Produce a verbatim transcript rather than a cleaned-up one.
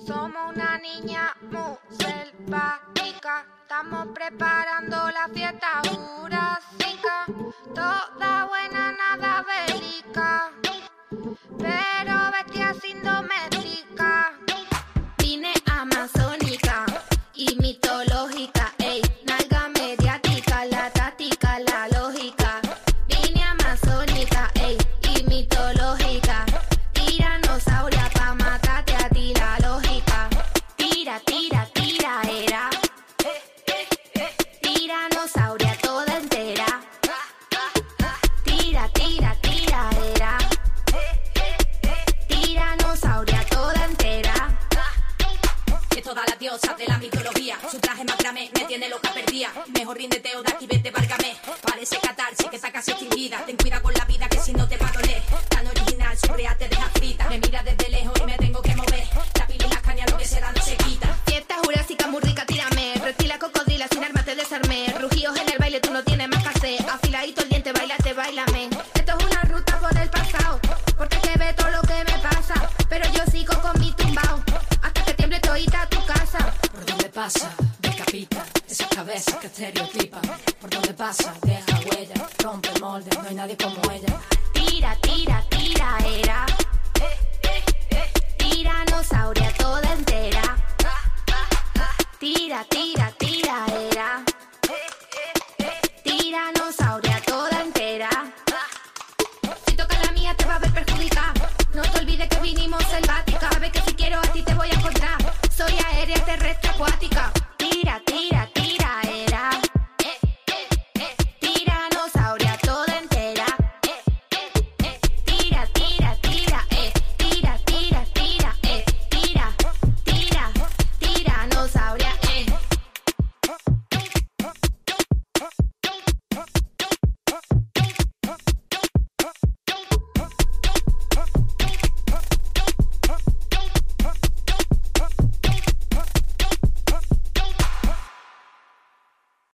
Somos una niña muy selvática, estamos preparando la fiesta jurásica, toda buena, nada bélica, pero bestia sin doméstica. Vine amazónica y mitológica, ey, nalga mediática, la táctica, la lógica. Vine amazónica, ey, y mitológica, tiranosauria pa' matarte a ti la lógica. Tira, tira, tira, era tiranosauria toda entera. Tira, tira, tira, era tiranosauria toda entera. Que toda la diosa de la mitología, su traje macramé me tiene loca perdida. Mejor ríndete o de aquí vete, válgame. Parece catarsis que está casi extinguida. Ten cuidado con la vida que si no te va a doler. Tan original, su rea te deja frita. Me mira desde lejos y me tengo que mover. La pila y las cañas, lo que será no se quita. Fiesta jurásica muy rica, tírame. Reptila, cocodrila, sin arma te desarmé. Rugidos en el baile, tú no tienes más que hacer. Afiladito el diente, bailate, bailame. Esto es una ruta por el pasado, porque que ve todo lo que me pasa. Pero yo sigo con mi tumbao, hasta que tiemble todita tu casa. Por donde pasa, decapita esas cabezas que estereotipan. Por donde pasa, de